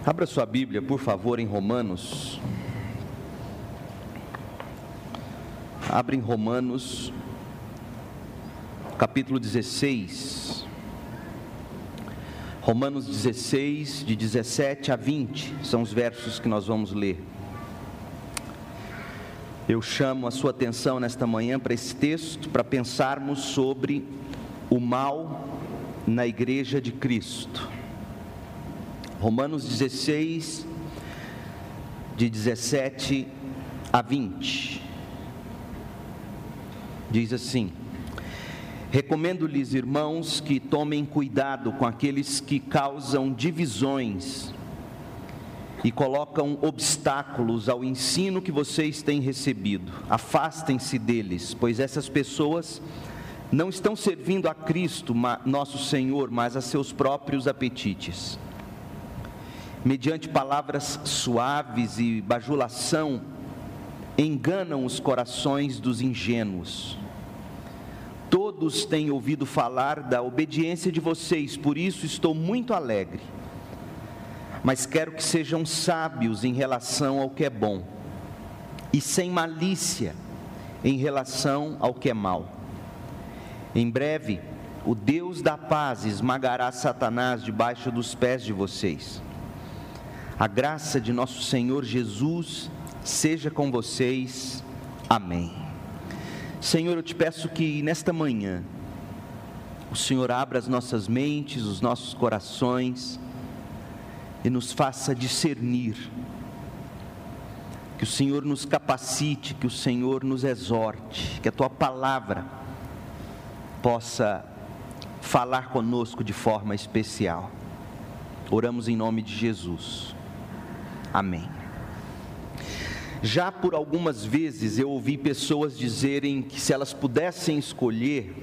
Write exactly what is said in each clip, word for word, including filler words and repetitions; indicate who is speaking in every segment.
Speaker 1: Abra sua Bíblia, por favor, em Romanos. Abra em Romanos, capítulo dezesseis. Romanos dezesseis, de dezessete a vinte, são os versos que nós vamos ler. Eu chamo a sua atenção nesta manhã para esse texto, para pensarmos sobre o mal na Igreja de Cristo. Romanos dezesseis, de dezessete a vinte, diz assim: recomendo-lhes, irmãos, que tomem cuidado com aqueles que causam divisões e colocam obstáculos ao ensino que vocês têm recebido. Afastem-se deles, pois essas pessoas não estão servindo a Cristo, nosso Senhor, mas a seus próprios apetites. Mediante palavras suaves e bajulação, enganam os corações dos ingênuos. Todos têm ouvido falar da obediência de vocês, por isso estou muito alegre. Mas quero que sejam sábios em relação ao que é bom, e sem malícia em relação ao que é mal. Em breve, o Deus da paz esmagará Satanás debaixo dos pés de vocês. A graça de nosso Senhor Jesus seja com vocês. Amém. Senhor, eu te peço que nesta manhã o Senhor abra as nossas mentes, os nossos corações e nos faça discernir. Que o Senhor nos capacite, que o Senhor nos exorte, que a tua palavra possa falar conosco de forma especial. Oramos em nome de Jesus. Amém. Já por algumas vezes eu ouvi pessoas dizerem que se elas pudessem escolher,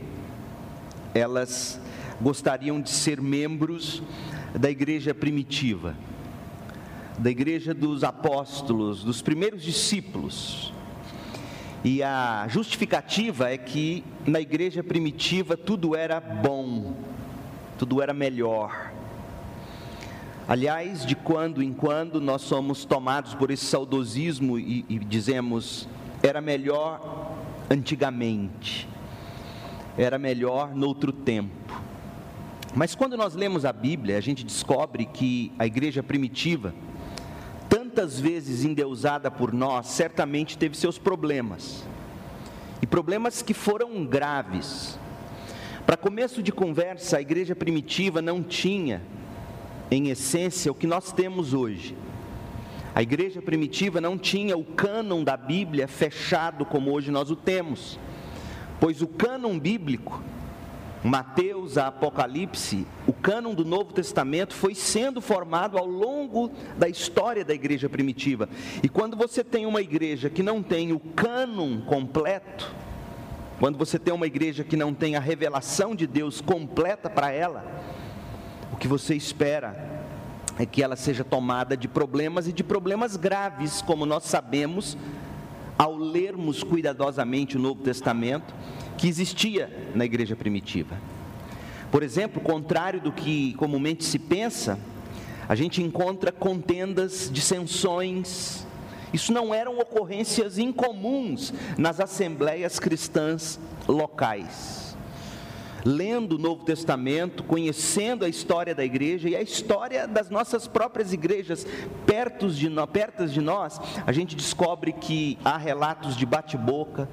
Speaker 1: elas gostariam de ser membros da igreja primitiva, da igreja dos apóstolos, dos primeiros discípulos. E a justificativa é que na igreja primitiva tudo era bom, tudo era melhor. Aliás, de quando em quando nós somos tomados por esse saudosismo e, e dizemos, era melhor antigamente, era melhor noutro tempo. Mas quando nós lemos a Bíblia, a gente descobre que a igreja primitiva, tantas vezes endeusada por nós, certamente teve seus problemas, e problemas que foram graves. Para começo de conversa, a igreja primitiva não tinha, em essência, o que nós temos hoje. A igreja primitiva não tinha o cânon da Bíblia fechado como hoje nós o temos, pois o cânon bíblico, Mateus a Apocalipse, o cânon do Novo Testamento foi sendo formado ao longo da história da igreja primitiva. E quando você tem uma igreja que não tem o cânon completo, quando você tem uma igreja que não tem a revelação de Deus completa para ela, o que você espera é que ela seja tomada de problemas e de problemas graves, como nós sabemos, ao lermos cuidadosamente o Novo Testamento, que existia na igreja primitiva. Por exemplo, contrário do que comumente se pensa, a gente encontra contendas, dissensões. Isso não eram ocorrências incomuns nas assembleias cristãs locais. Lendo o Novo Testamento, conhecendo a história da igreja e a história das nossas próprias igrejas perto de nós, perto de nós, a gente descobre que há relatos de bate-boca,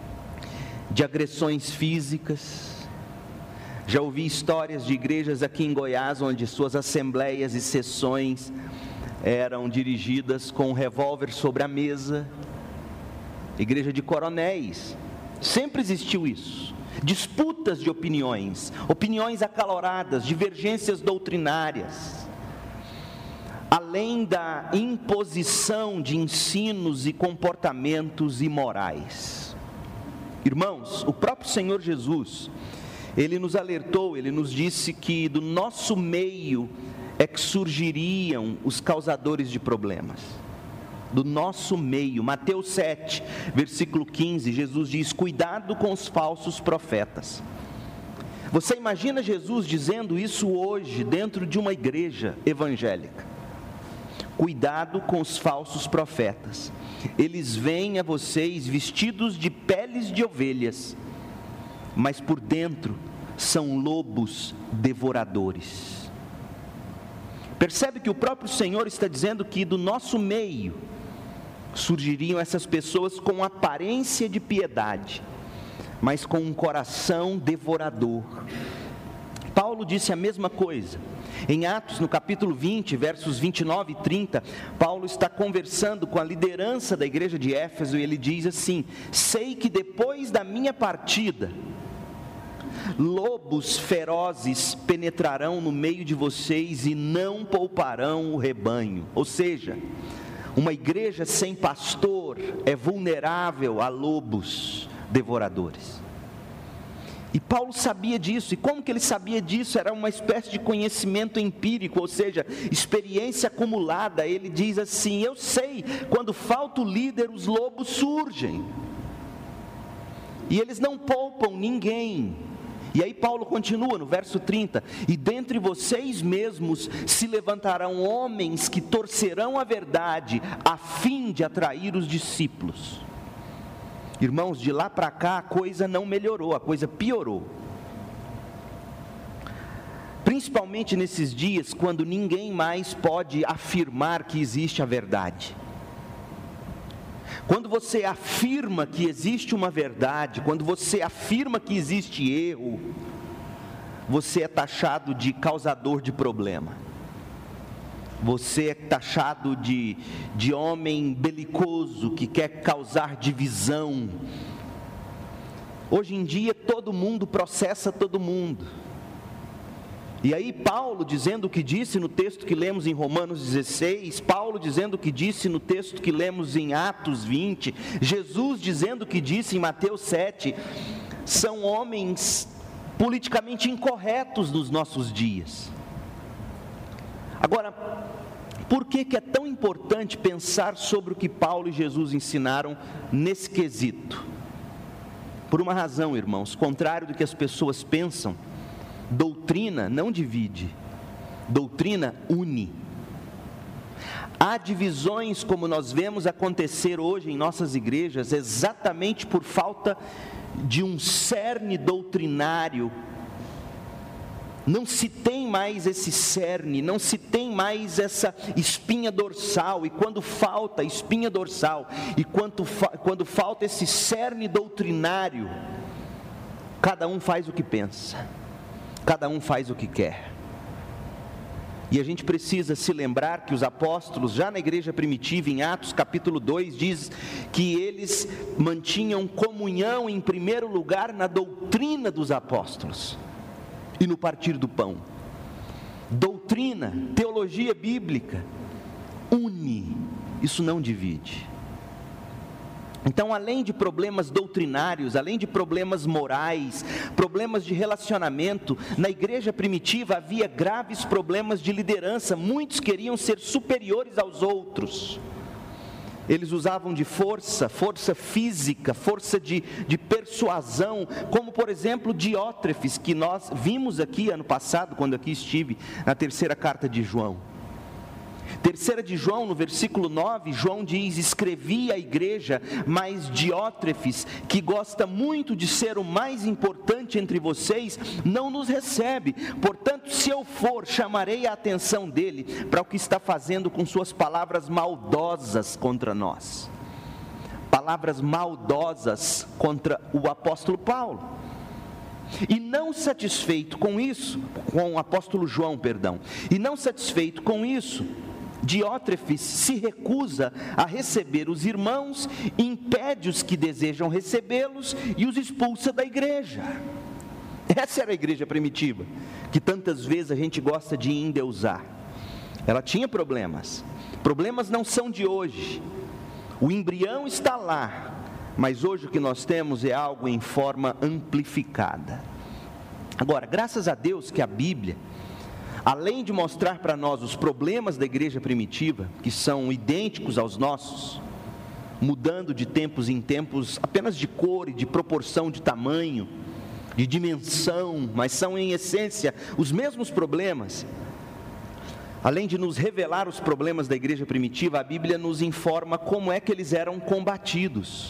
Speaker 1: de agressões físicas. Já ouvi histórias de igrejas aqui em Goiás, onde suas assembleias e sessões eram dirigidas com um revólver sobre a mesa. Igreja de coronéis, sempre existiu isso. Disputas de opiniões, opiniões acaloradas, divergências doutrinárias, além da imposição de ensinos e comportamentos imorais. Irmãos, o próprio Senhor Jesus, Ele nos alertou, Ele nos disse que do nosso meio é que surgiriam os causadores de problemas. Do nosso meio. Mateus sete, versículo quinze, Jesus diz: cuidado com os falsos profetas. Você imagina Jesus dizendo isso hoje dentro de uma igreja evangélica? Cuidado com os falsos profetas. Eles vêm a vocês vestidos de peles de ovelhas, mas por dentro são lobos devoradores. Percebe que o próprio Senhor está dizendo que do nosso meio surgiriam essas pessoas com aparência de piedade, mas com um coração devorador. Paulo disse a mesma coisa. Em Atos, no capítulo vinte, versos vinte e nove e trinta, Paulo está conversando com a liderança da igreja de Éfeso e ele diz assim: sei que depois da minha partida, lobos ferozes penetrarão no meio de vocês e não pouparão o rebanho. Ou seja, uma igreja sem pastor é vulnerável a lobos devoradores. E Paulo sabia disso. E como que ele sabia disso? Era uma espécie de conhecimento empírico, ou seja, experiência acumulada. Ele diz assim: eu sei, quando falta o líder, os lobos surgem, e eles não poupam ninguém. E aí Paulo continua no verso trinta: e dentre vocês mesmos se levantarão homens que torcerão a verdade, a fim de atrair os discípulos. Irmãos, de lá para cá a coisa não melhorou, a coisa piorou. Principalmente nesses dias, quando ninguém mais pode afirmar que existe a verdade. Quando você afirma que existe uma verdade, quando você afirma que existe erro, você é taxado de causador de problema. Você é taxado de, de homem belicoso que quer causar divisão. Hoje em dia todo mundo processa todo mundo. E aí Paulo dizendo o que disse no texto que lemos em Romanos dezesseis, Paulo dizendo o que disse no texto que lemos em Atos vinte, Jesus dizendo o que disse em Mateus sete, são homens politicamente incorretos nos nossos dias. Agora, por que que é tão importante pensar sobre o que Paulo e Jesus ensinaram nesse quesito? Por uma razão, irmãos: contrário do que as pessoas pensam, doutrina não divide, doutrina une. Há divisões, como nós vemos acontecer hoje em nossas igrejas, exatamente por falta de um cerne doutrinário. Não se tem mais esse cerne, não se tem mais essa espinha dorsal, e quando falta espinha dorsal, e quando, fa- quando falta esse cerne doutrinário, cada um faz o que pensa, cada um faz o que quer. E a gente precisa se lembrar que os apóstolos, já na igreja primitiva, em Atos capítulo dois, diz que eles mantinham comunhão em primeiro lugar na doutrina dos apóstolos e no partir do pão. Doutrina, teologia bíblica, une, isso não divide. Então, além de problemas doutrinários, além de problemas morais, problemas de relacionamento, na igreja primitiva havia graves problemas de liderança. Muitos queriam ser superiores aos outros. Eles usavam de força, força física, força de, de persuasão, como por exemplo Diótrefes, que nós vimos aqui ano passado, quando aqui estive, na terceira carta de João. Terceira de João, no versículo nove, João diz: escrevi à igreja, mas Diótrefes, que gosta muito de ser o mais importante entre vocês, não nos recebe. Portanto, se eu for, chamarei a atenção dele para o que está fazendo com suas palavras maldosas contra nós. Palavras maldosas contra o apóstolo Paulo. E não satisfeito com isso, com o apóstolo João, perdão, e não satisfeito com isso, Diótrefes se recusa a receber os irmãos, impede os que desejam recebê-los e os expulsa da igreja. Essa era a igreja primitiva, que tantas vezes a gente gosta de endeusar. Ela tinha problemas, problemas não são de hoje, o embrião está lá, mas hoje o que nós temos é algo em forma amplificada. Agora, graças a Deus que a Bíblia, além de mostrar para nós os problemas da igreja primitiva, que são idênticos aos nossos, mudando de tempos em tempos apenas de cor e de proporção, de tamanho, de dimensão, mas são em essência os mesmos problemas. além de nos revelar os problemas da igreja primitiva, a Bíblia nos informa como é que eles eram combatidos.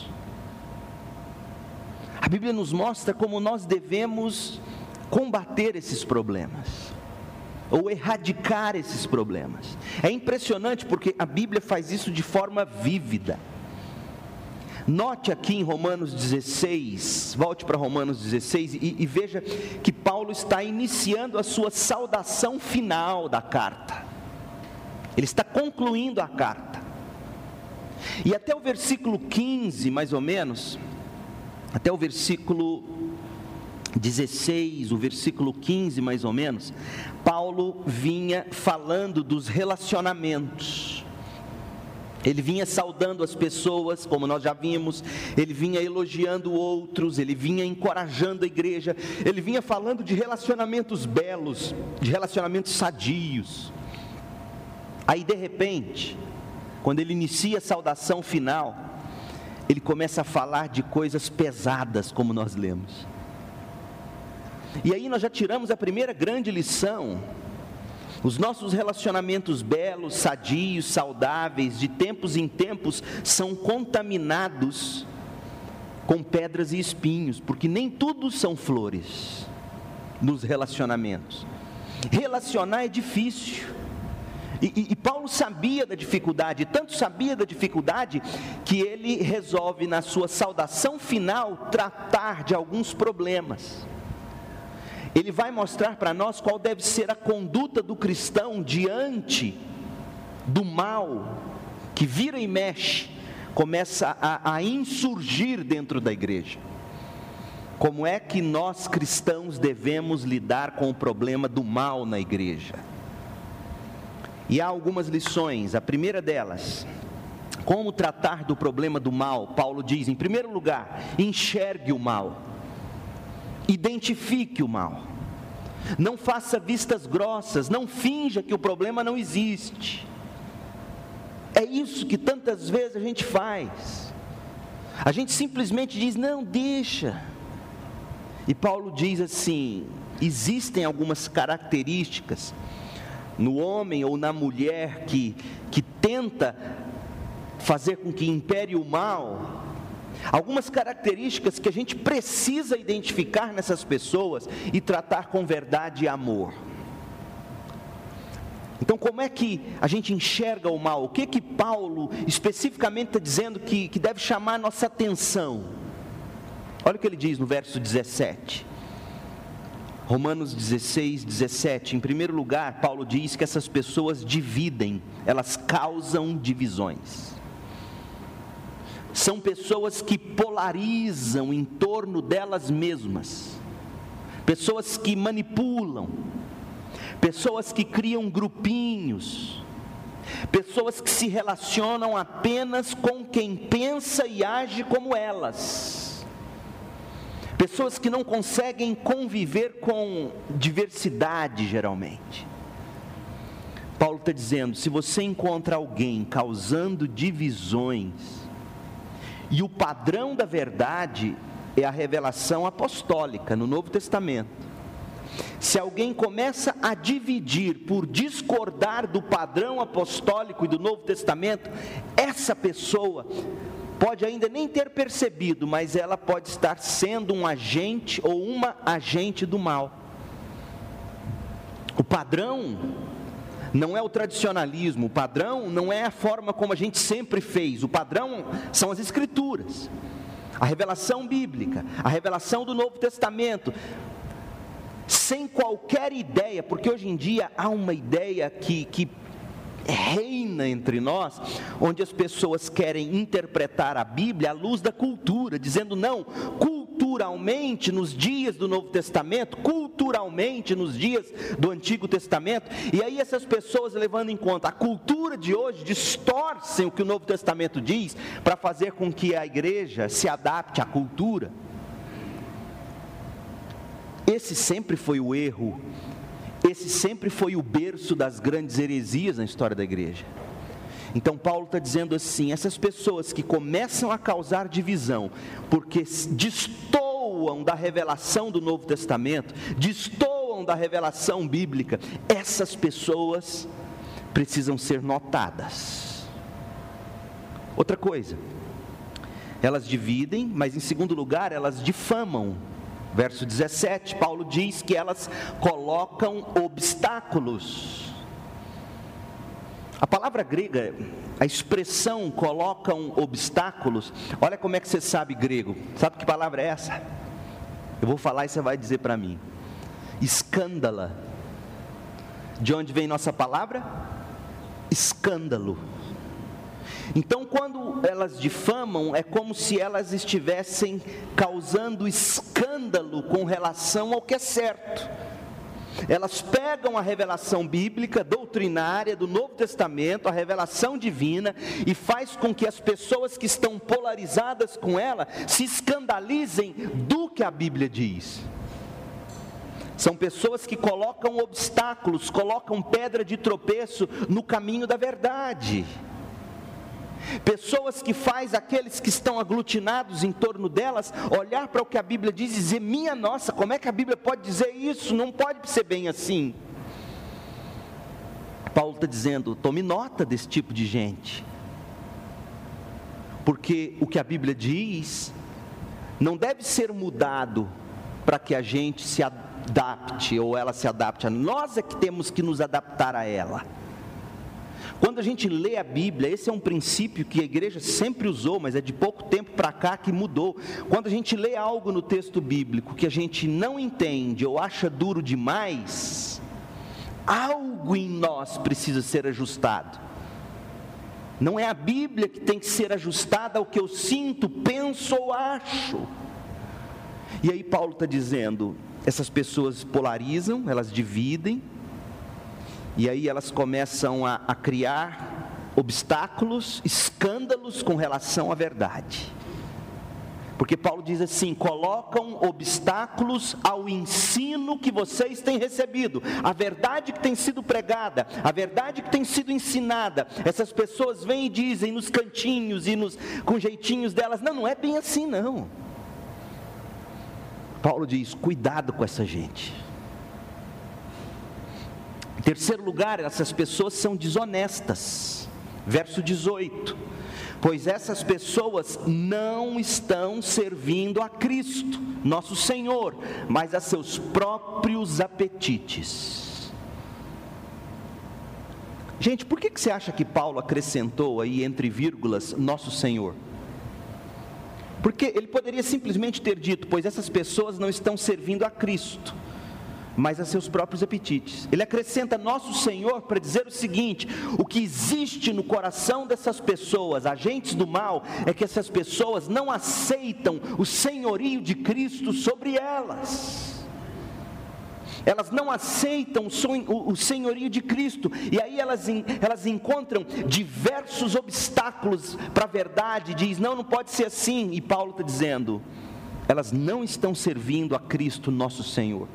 Speaker 1: A Bíblia nos mostra como nós devemos combater esses problemas, ou erradicar esses problemas. É impressionante porque a Bíblia faz isso de forma vívida. Note aqui em Romanos dezesseis, volte para Romanos dezesseis e, e veja que Paulo está iniciando a sua saudação final da carta. Ele está concluindo a carta. E até o versículo quinze, mais ou menos, até o versículo dezesseis, o versículo quinze mais ou menos, Paulo vinha falando dos relacionamentos. Ele vinha saudando as pessoas, como nós já vimos, ele vinha elogiando outros, ele vinha encorajando a igreja, ele vinha falando de relacionamentos belos, de relacionamentos sadios. Aí de repente, quando ele inicia a saudação final, ele começa a falar de coisas pesadas, como nós lemos. E aí nós já tiramos a primeira grande lição. Os nossos relacionamentos belos, sadios, saudáveis, de tempos em tempos, são contaminados com pedras e espinhos, porque nem tudo são flores nos relacionamentos. Relacionar é difícil. E, e, e Paulo sabia da dificuldade, tanto sabia da dificuldade, que ele resolve na sua saudação final tratar de alguns problemas. Ele vai mostrar para nós qual deve ser a conduta do cristão diante do mal que vira e mexe, começa a, a insurgir dentro da igreja. Como é que nós cristãos devemos lidar com o problema do mal na igreja? E há algumas lições. A primeira delas, como tratar do problema do mal. Paulo diz, em primeiro lugar, enxergue o mal. Identifique o mal. Não faça vistas grossas, não finja que o problema não existe. É isso que tantas vezes a gente faz. A gente simplesmente diz, não, deixa. E Paulo diz assim, existem algumas características no homem ou na mulher que, que tenta fazer com que impere o mal. Algumas características que a gente precisa identificar nessas pessoas e tratar com verdade e amor. Então, como é que a gente enxerga o mal? O que que Paulo especificamente está dizendo que, que deve chamar a nossa atenção? Olha o que ele diz no verso dezessete. Romanos dezesseis, dezessete. Em primeiro lugar, Paulo diz que essas pessoas dividem, elas causam divisões. São pessoas que polarizam em torno delas mesmas, pessoas que manipulam, pessoas que criam grupinhos, pessoas que se relacionam apenas com quem pensa e age como elas, pessoas que não conseguem conviver com diversidade geralmente. Paulo está dizendo, se você encontra alguém causando divisões, e o padrão da verdade é a revelação apostólica no Novo Testamento. Se alguém começa a dividir por discordar do padrão apostólico e do Novo Testamento, essa pessoa pode ainda nem ter percebido, mas ela pode estar sendo um agente ou uma agente do mal. O padrão não é o tradicionalismo, o padrão não é a forma como a gente sempre fez, o padrão são as Escrituras, a revelação bíblica, a revelação do Novo Testamento, sem qualquer ideia, porque hoje em dia há uma ideia que, que reina entre nós, onde as pessoas querem interpretar a Bíblia à luz da cultura, dizendo não, culturalmente nos dias do Novo Testamento, culturalmente nos dias do Antigo Testamento, e aí essas pessoas, levando em conta a cultura de hoje, distorcem o que o Novo Testamento diz, para fazer com que a igreja se adapte à cultura. Esse sempre foi o erro, esse sempre foi o berço das grandes heresias na história da igreja. Então Paulo está dizendo assim, essas pessoas que começam a causar divisão, porque destoam da revelação do Novo Testamento, destoam da revelação bíblica, essas pessoas precisam ser notadas. Outra coisa, elas dividem, mas em segundo lugar, elas difamam. Verso dezessete, Paulo diz que elas colocam obstáculos. A palavra grega, a expressão colocam obstáculos, olha como é que você sabe grego. Sabe que palavra é essa? Eu vou falar e você vai dizer para mim. Escândala. De onde vem nossa palavra? Escândalo. Então, quando elas difamam, é como se elas estivessem causando escândalo com relação ao que é certo. Elas pegam a revelação bíblica, doutrinária do Novo Testamento, a revelação divina, e faz com que as pessoas que estão polarizadas com ela se escandalizem do que a Bíblia diz. São pessoas que colocam obstáculos, colocam pedra de tropeço no caminho da verdade. Pessoas que faz aqueles que estão aglutinados em torno delas olhar para o que a Bíblia diz e dizer: minha nossa, como é que a Bíblia pode dizer isso? Não pode ser bem assim. Paulo está dizendo: tome nota desse tipo de gente, porque o que a Bíblia diz não deve ser mudado para que a gente se adapte ou ela se adapte a nós, é que temos que nos adaptar a ela. Quando a gente lê a Bíblia, esse é um princípio que a igreja sempre usou, mas é de pouco tempo para cá que mudou. Quando a gente lê algo no texto bíblico que a gente não entende ou acha duro demais, algo em nós precisa ser ajustado. Não é a Bíblia que tem que ser ajustada ao que eu sinto, penso ou acho. E aí Paulo está dizendo, essas pessoas polarizam, elas dividem, e aí elas começam a, a criar obstáculos, escândalos com relação à verdade. Porque Paulo diz assim: colocam obstáculos ao ensino que vocês têm recebido, a verdade que tem sido pregada, a verdade que tem sido ensinada. Essas pessoas vêm e dizem nos cantinhos e nos, com jeitinhos delas: não, não é bem assim não. Paulo diz: cuidado com essa gente. Em terceiro lugar, essas pessoas são desonestas. Verso dezoito: pois essas pessoas não estão servindo a Cristo, nosso Senhor, mas a seus próprios apetites. Gente, por que que você acha que Paulo acrescentou aí entre vírgulas nosso Senhor? Porque ele poderia simplesmente ter dito: pois essas pessoas não estão servindo a Cristo, mas a seus próprios apetites. Ele acrescenta nosso Senhor para dizer o seguinte: o que existe no coração dessas pessoas, agentes do mal, é que essas pessoas não aceitam o senhorio de Cristo sobre elas. Elas não aceitam o senhorio de Cristo, e aí elas, elas encontram diversos obstáculos para a verdade, diz: não, não pode ser assim. E Paulo está dizendo, elas não estão servindo a Cristo nosso Senhor.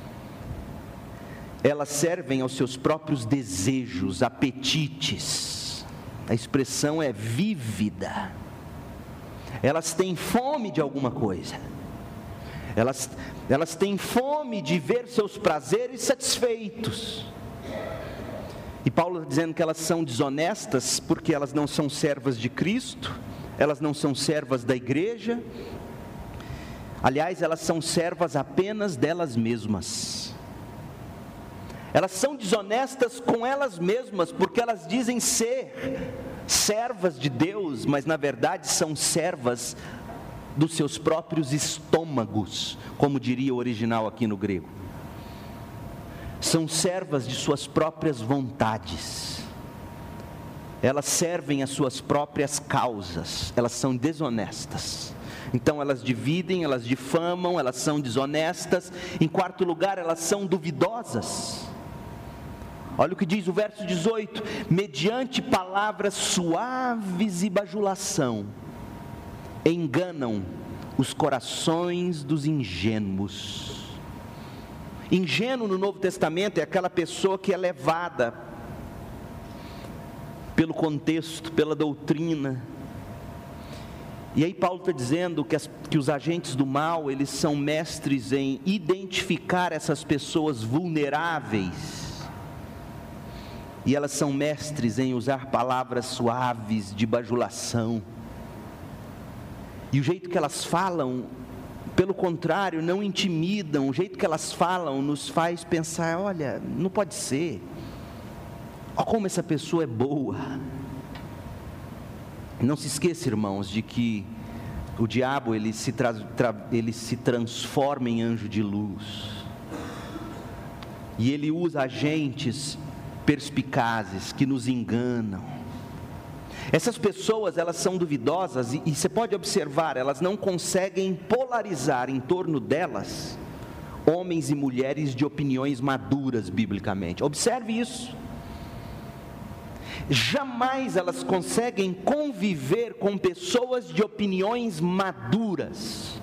Speaker 1: Elas servem aos seus próprios desejos, apetites. A expressão é vívida. Elas têm fome de alguma coisa. Elas, elas têm fome de ver seus prazeres satisfeitos. E Paulo está dizendo que elas são desonestas porque elas não são servas de Cristo, elas não são servas da igreja. Aliás, elas são servas apenas delas mesmas. Elas são desonestas com elas mesmas, porque elas dizem ser servas de Deus, mas na verdade são servas dos seus próprios estômagos, como diria o original aqui no grego. São servas de suas próprias vontades. Elas servem as suas próprias causas. Elas são desonestas. Então elas dividem, elas difamam, elas são desonestas. Em quarto lugar, elas são duvidosas. Olha o que diz o verso dezoito: mediante palavras suaves e bajulação, enganam os corações dos ingênuos. Ingênuo no Novo Testamento é aquela pessoa que é levada pelo contexto, pela doutrina. E aí Paulo está dizendo que, as, que os agentes do mal, eles são mestres em identificar essas pessoas vulneráveis. e elas são mestres em usar palavras suaves de bajulação. E o jeito que elas falam, pelo contrário, não intimidam. O jeito que elas falam nos faz pensar: olha, não pode ser. Olha como essa pessoa é boa. Não se esqueça, irmãos, de que o diabo ele se, tra- tra- ele se transforma em anjo de luz. E ele usa agentes perspicazes que nos enganam. Essas pessoas, elas são duvidosas e, e você pode observar, elas não conseguem polarizar em torno delas homens e mulheres de opiniões maduras biblicamente. Observe isso. Jamais elas conseguem conviver com pessoas de opiniões maduras.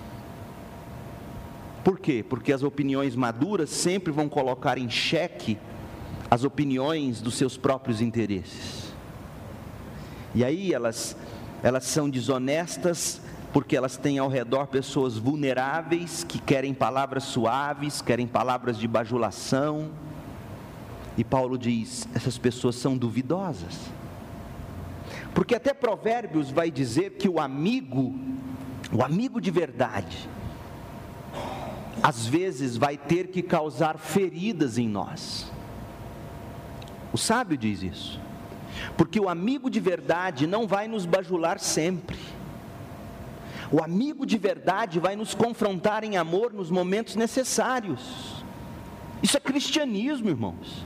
Speaker 1: Por quê? Porque as opiniões maduras sempre vão colocar em xeque as opiniões dos seus próprios interesses. E aí elas, elas são desonestas porque elas têm ao redor pessoas vulneráveis que querem palavras suaves, querem palavras de bajulação. E Paulo diz, essas pessoas são duvidosas. Porque até Provérbios vai dizer que o amigo, o amigo de verdade, às vezes vai ter que causar feridas em nós. O sábio diz isso. Porque o amigo de verdade não vai nos bajular sempre. O amigo de verdade vai nos confrontar em amor nos momentos necessários. Isso é cristianismo, irmãos.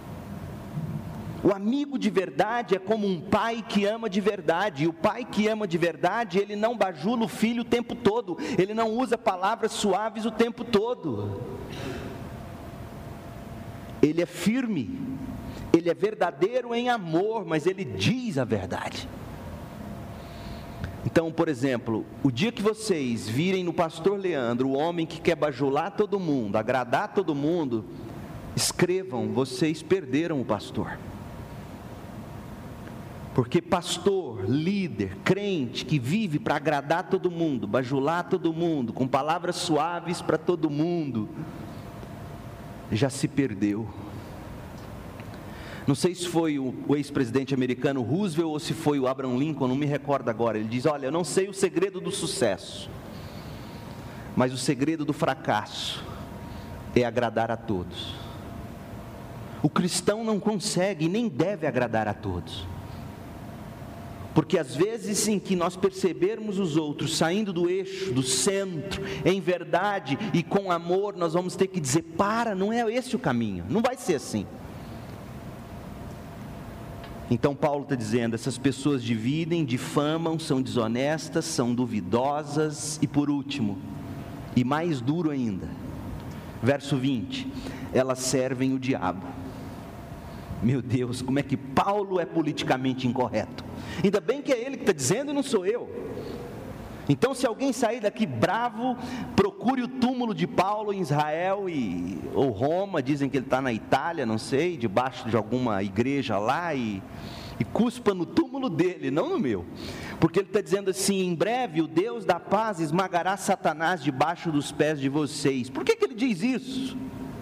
Speaker 1: O amigo de verdade é como um pai que ama de verdade. E o pai que ama de verdade, ele não bajula o filho o tempo todo. Ele não usa palavras suaves o tempo todo. Ele é firme. Ele é verdadeiro em amor, mas ele diz a verdade. Então, por exemplo, o dia que vocês virem no pastor Leandro, o homem que quer bajular todo mundo, agradar todo mundo, escrevam, vocês perderam o pastor. Porque pastor, líder, crente, que vive para agradar todo mundo, bajular todo mundo, com palavras suaves para todo mundo, já se perdeu. Não sei se foi o, o ex-presidente americano Roosevelt ou se foi o Abraham Lincoln, não me recordo agora. Ele diz, olha, eu não sei o segredo do sucesso, mas o segredo do fracasso é agradar a todos. O cristão não consegue e nem deve agradar a todos. Porque às vezes em que nós percebermos os outros saindo do eixo, do centro, em verdade e com amor, nós vamos ter que dizer, para, não é esse o caminho, não vai ser assim. Então Paulo está dizendo, essas pessoas dividem, difamam, são desonestas, são duvidosas e por último, e mais duro ainda, verso vinte, elas servem o diabo. Meu Deus, como é que Paulo é politicamente incorreto? Ainda bem que é ele que está dizendo e não sou eu. Então se alguém sair daqui bravo, procure o túmulo de Paulo em Israel e, ou Roma, dizem que ele está na Itália, não sei, debaixo de alguma igreja lá e, e cuspa no túmulo dele, não no meu. Porque ele está dizendo assim, em breve o Deus da paz esmagará Satanás debaixo dos pés de vocês. Por que que ele diz isso?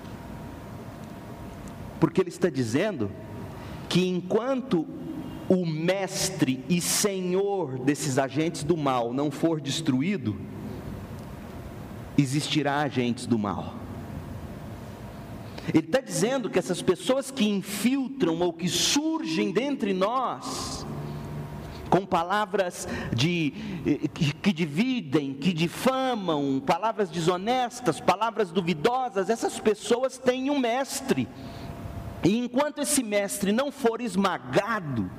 Speaker 1: Porque ele está dizendo que enquanto o mestre e senhor desses agentes do mal não for destruído, existirá agentes do mal. Ele está dizendo que essas pessoas que infiltram ou que surgem dentre nós, com palavras de, que, que dividem, que difamam, palavras desonestas, palavras duvidosas, essas pessoas têm um mestre. E enquanto esse mestre não for esmagado,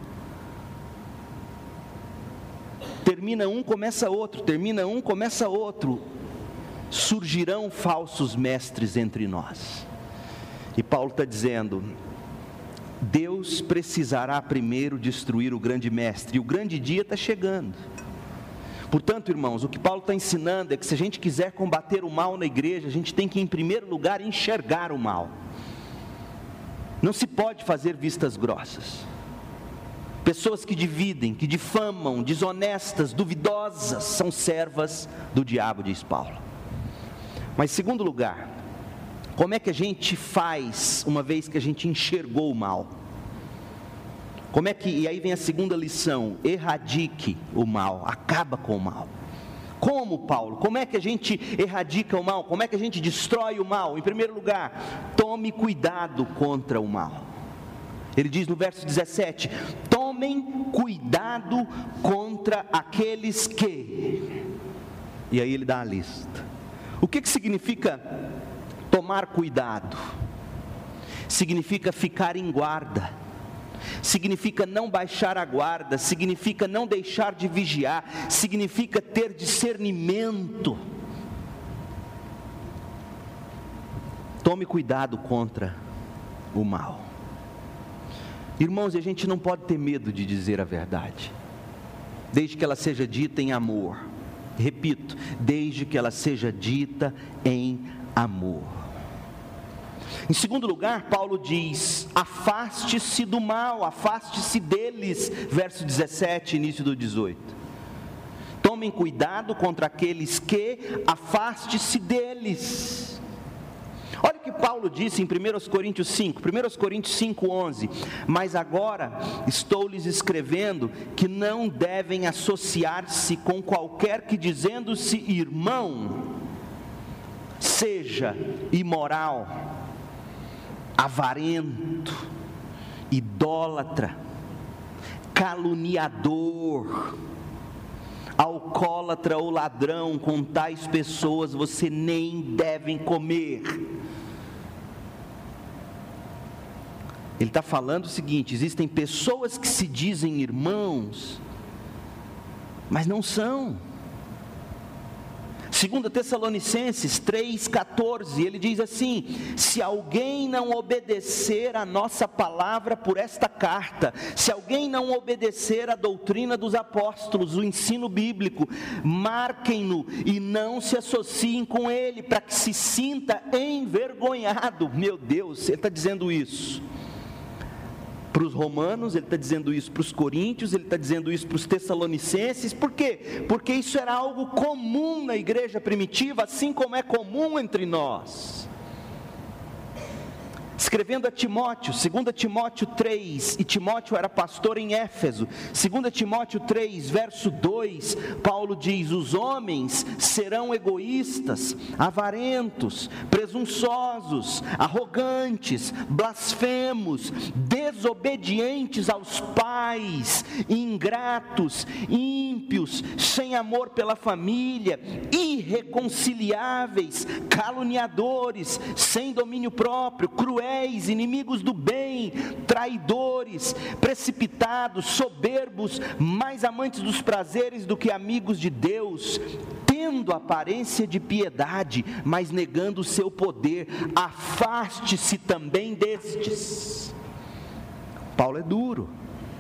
Speaker 1: termina um, começa outro, termina um, começa outro, surgirão falsos mestres entre nós. E Paulo está dizendo, Deus precisará primeiro destruir o grande mestre, e o grande dia está chegando. Portanto, irmãos, o que Paulo está ensinando é que se a gente quiser combater o mal na igreja, a gente tem que em primeiro lugar enxergar o mal. Não se pode fazer vistas grossas. Pessoas que dividem, que difamam, desonestas, duvidosas, são servas do diabo, diz Paulo. Mas, em segundo lugar, como é que a gente faz, uma vez que a gente enxergou o mal? Como é que, e aí vem a segunda lição: erradique o mal, acaba com o mal. Como, Paulo? Como é que a gente erradica o mal? Como é que a gente destrói o mal? Em primeiro lugar, tome cuidado contra o mal. Ele diz no verso dezessete: tomem cuidado contra aqueles que... E aí ele dá a lista. O que que significa tomar cuidado? Significa ficar em guarda, significa não baixar a guarda, significa não deixar de vigiar, significa ter discernimento. Tome cuidado contra o mal. Irmãos, a gente não pode ter medo de dizer a verdade, desde que ela seja dita em amor. Repito, desde que ela seja dita em amor. Em segundo lugar, Paulo diz: afaste-se do mal, afaste-se deles, verso dezessete, início do dezoito. Tomem cuidado contra aqueles que, afaste-se deles. Olha o que Paulo disse em primeira Coríntios cinco, primeira Coríntios cinco, onze: mas agora estou lhes escrevendo que não devem associar-se com qualquer que, dizendo-se irmão, seja imoral, avarento, idólatra, caluniador, alcoólatra ou ladrão. Com tais pessoas você nem deve comer. Ele está falando o seguinte: existem pessoas que se dizem irmãos, mas não são. Segunda Tessalonicenses três, quatorze, ele diz assim: se alguém não obedecer a nossa palavra por esta carta, se alguém não obedecer a doutrina dos apóstolos, o ensino bíblico, marquem-no e não se associem com ele, para que se sinta envergonhado. Meu Deus, ele está dizendo isso para os romanos, ele está dizendo isso para os coríntios, ele está dizendo isso para os tessalonicenses. Por quê? Porque isso era algo comum na igreja primitiva, assim como é comum entre nós. Escrevendo a Timóteo, segunda Timóteo três, e Timóteo era pastor em Éfeso, segunda Timóteo três, verso dois, Paulo diz: os homens serão egoístas, avarentos, presunçosos, arrogantes, blasfemos, desobedientes aos pais, ingratos, ímpios, sem amor pela família, irreconciliáveis, caluniadores, sem domínio próprio, cruéis, inimigos do bem, traidores, precipitados, soberbos, mais amantes dos prazeres do que amigos de Deus, tendo aparência de piedade, mas negando o seu poder. Afaste-se também destes. Paulo é duro.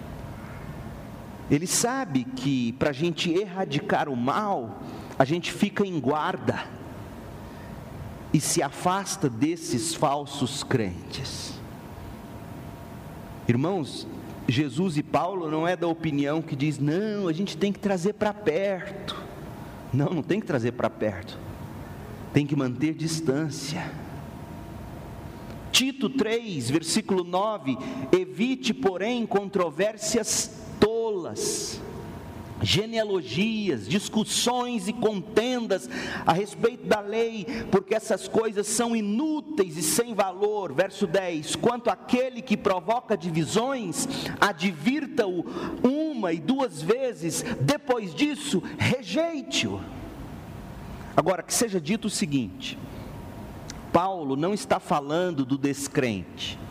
Speaker 1: Ele sabe que para a gente erradicar o mal, a gente fica em guarda e se afasta desses falsos crentes. Irmãos, Jesus e Paulo não é da opinião que diz: não, a gente tem que trazer para perto. Não, não tem que trazer para perto, tem que manter distância. Tito três, versículo nove: evite, porém, controvérsias tolas, genealogias, discussões e contendas a respeito da lei, porque essas coisas são inúteis e sem valor. Verso dez: quanto àquele que provoca divisões, advirta-o uma e duas vezes, depois disso rejeite-o. Agora, que seja dito o seguinte: Paulo não está falando do descrente,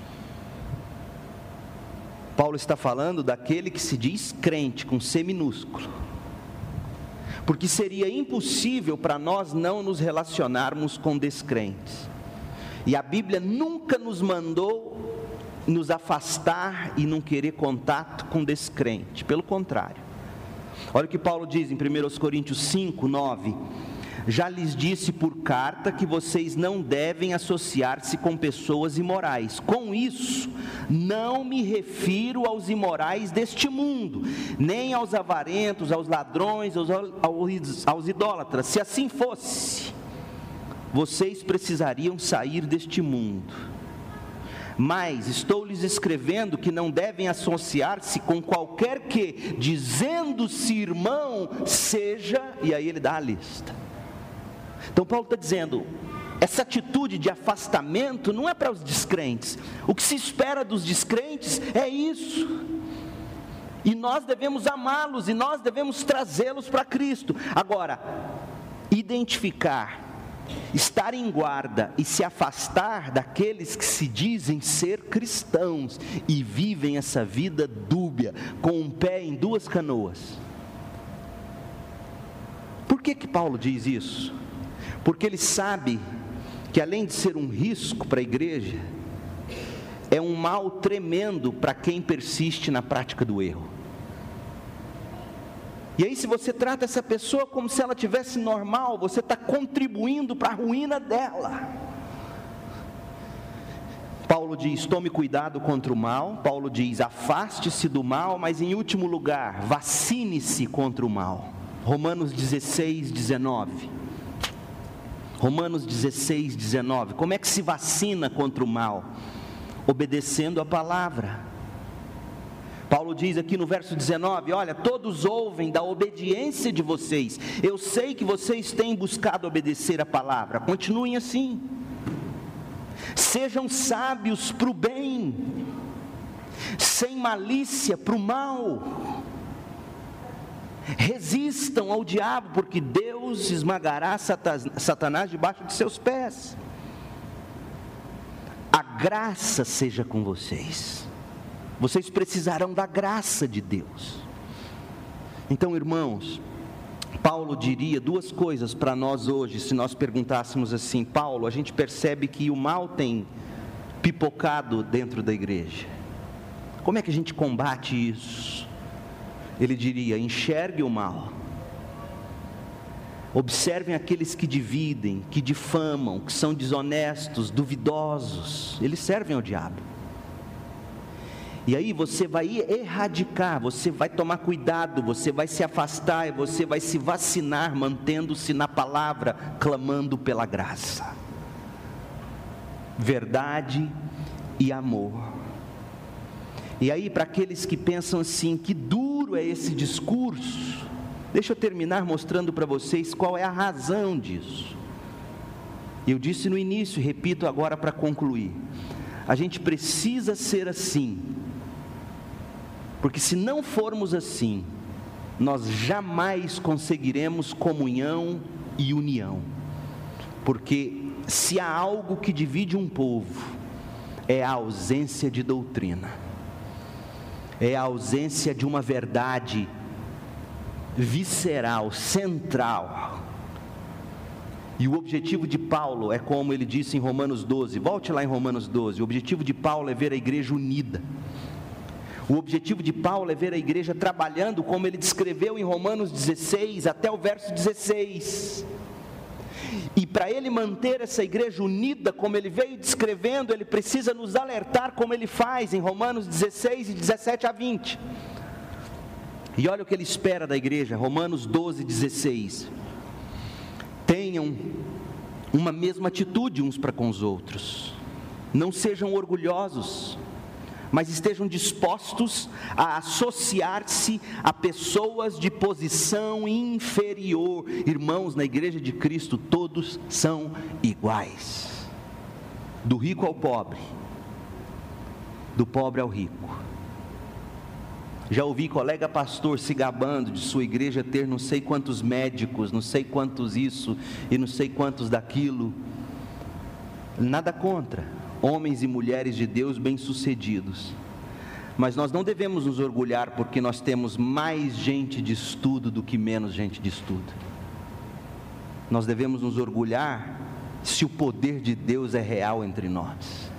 Speaker 1: Paulo está falando daquele que se diz crente, com C minúsculo, porque seria impossível para nós não nos relacionarmos com descrentes, e a Bíblia nunca nos mandou nos afastar e não querer contato com descrente, pelo contrário. Olha o que Paulo diz em primeira Coríntios cinco, nove: já lhes disse por carta que vocês não devem associar-se com pessoas imorais. Com isso, não me refiro aos imorais deste mundo, nem aos avarentos, aos ladrões, aos, aos, aos idólatras. Se assim fosse, vocês precisariam sair deste mundo. Mas estou lhes escrevendo que não devem associar-se com qualquer que, dizendo-se irmão, seja, e aí ele dá a lista. Então Paulo está dizendo, essa atitude de afastamento não é para os descrentes. O que se espera dos descrentes é isso. E nós devemos amá-los, e nós devemos trazê-los para Cristo. Agora, identificar, estar em guarda e se afastar daqueles que se dizem ser cristãos e vivem essa vida dúbia, com um pé em duas canoas. Por que que Paulo diz isso? Porque ele sabe que além de ser um risco para a igreja, é um mal tremendo para quem persiste na prática do erro. E aí, se você trata essa pessoa como se ela tivesse normal, você está contribuindo para a ruína dela. Paulo diz, tome cuidado contra o mal. Paulo diz, afaste-se do mal, mas em último lugar, vacine-se contra o mal. Romanos dezesseis, dezenove. Romanos dezesseis, dezenove. Como é que se vacina contra o mal? Obedecendo a palavra. Paulo diz aqui no verso dezenove, olha, todos ouvem da obediência de vocês. Eu sei que vocês têm buscado obedecer a palavra. Continuem assim. Sejam sábios para o bem, sem malícia para o mal. Resistam ao diabo, porque Deus esmagará Satanás debaixo de seus pés. A graça seja com vocês. Vocês precisarão da graça de Deus. Então, irmãos, Paulo diria duas coisas para nós hoje, se nós perguntássemos assim, Paulo, a gente percebe que o mal tem pipocado dentro da igreja. Como é que a gente combate isso? Ele diria, enxergue o mal. Observem aqueles que dividem, que difamam, que são desonestos, duvidosos. Eles servem ao diabo. E aí você vai erradicar, você vai tomar cuidado, você vai se afastar e você vai se vacinar, mantendo-se na palavra, clamando pela graça. Verdade e amor. E aí, para aqueles que pensam assim, que duro é esse discurso, deixa eu terminar mostrando para vocês qual é a razão disso. Eu disse no início, repito agora para concluir, a gente precisa ser assim, porque se não formos assim, nós jamais conseguiremos comunhão e união, porque se há algo que divide um povo, é a ausência de doutrina, é a ausência de uma verdade visceral, central. E o objetivo de Paulo é como ele disse em Romanos doze, volte lá em Romanos doze, o objetivo de Paulo é ver a igreja unida. O objetivo de Paulo é ver a igreja trabalhando como ele descreveu em Romanos dezesseis, até o verso dezesseis. E para ele manter essa igreja unida, como ele veio descrevendo, ele precisa nos alertar como ele faz em Romanos dezesseis, e dezessete a vinte. E olha o que ele espera da igreja, Romanos doze, dezesseis. Tenham uma mesma atitude uns para com os outros. Não sejam orgulhosos, mas estejam dispostos a associar-se a pessoas de posição inferior. Irmãos, na igreja de Cristo todos são iguais, do rico ao pobre, do pobre ao rico. Já ouvi colega pastor se gabando de sua igreja ter não sei quantos médicos, não sei quantos isso e não sei quantos daquilo. Nada contra homens e mulheres de Deus bem-sucedidos, mas nós não devemos nos orgulhar porque nós temos mais gente de estudo do que menos gente de estudo. Nós devemos nos orgulhar se o poder de Deus é real entre nós.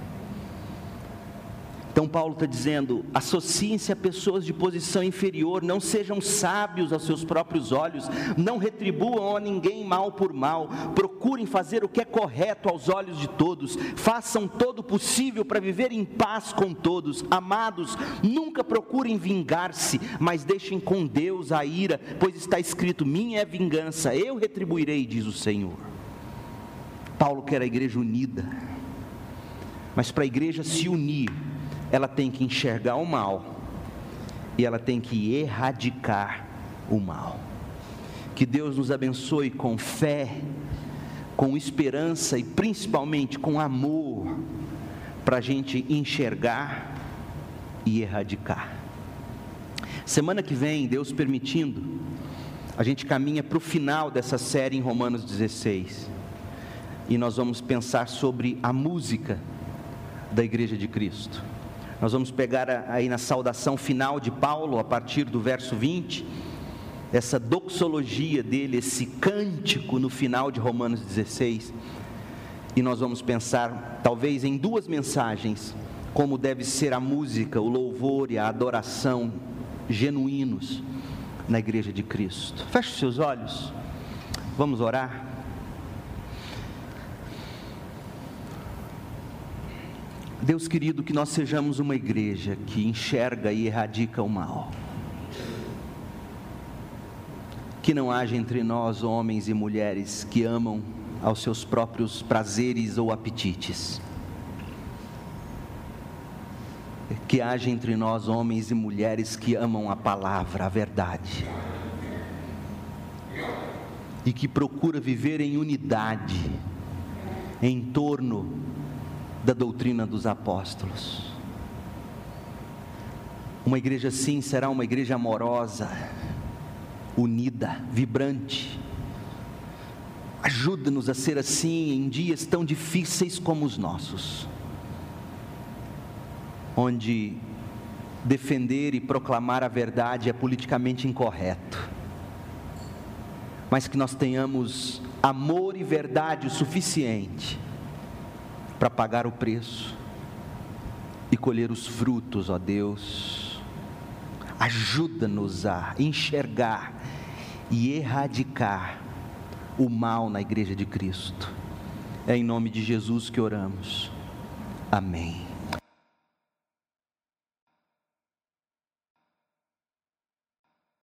Speaker 1: Então Paulo está dizendo, associem-se a pessoas de posição inferior, não sejam sábios aos seus próprios olhos, não retribuam a ninguém mal por mal, procurem fazer o que é correto aos olhos de todos, façam todo o possível para viver em paz com todos. Amados, nunca procurem vingar-se, mas deixem com Deus a ira, pois está escrito, minha é a vingança, eu retribuirei, diz o Senhor. Paulo quer a igreja unida, Mas para a igreja se unir, ela tem que enxergar o mal e ela tem que erradicar o mal. Que Deus nos abençoe com fé, com esperança e principalmente com amor, para a gente enxergar e erradicar. Semana que vem, Deus permitindo, a gente caminha para o final dessa série em Romanos dezesseis, e nós vamos pensar sobre a música da Igreja de Cristo. Nós vamos pegar aí na saudação final de Paulo, a partir do verso vinte, essa doxologia dele, esse cântico no final de Romanos dezesseis, e nós vamos pensar, talvez em duas mensagens, como deve ser a música, o louvor e a adoração genuínos na Igreja de Cristo. Feche seus olhos, vamos orar. Deus querido, que nós sejamos uma igreja que enxerga e erradica o mal. Que não haja entre nós homens e mulheres que amam aos seus próprios prazeres ou apetites. Que haja entre nós homens e mulheres que amam a palavra, a verdade, e que procura viver em unidade em torno da doutrina dos apóstolos. Uma igreja assim será uma igreja amorosa, unida, vibrante. Ajuda-nos a ser assim em dias tão difíceis como os nossos, onde defender e proclamar a verdade é politicamente incorreto, mas que nós tenhamos amor e verdade o suficiente para pagar o preço e colher os frutos, ó Deus. Ajuda-nos a enxergar e erradicar o mal na Igreja de Cristo. É em nome de Jesus que oramos. Amém.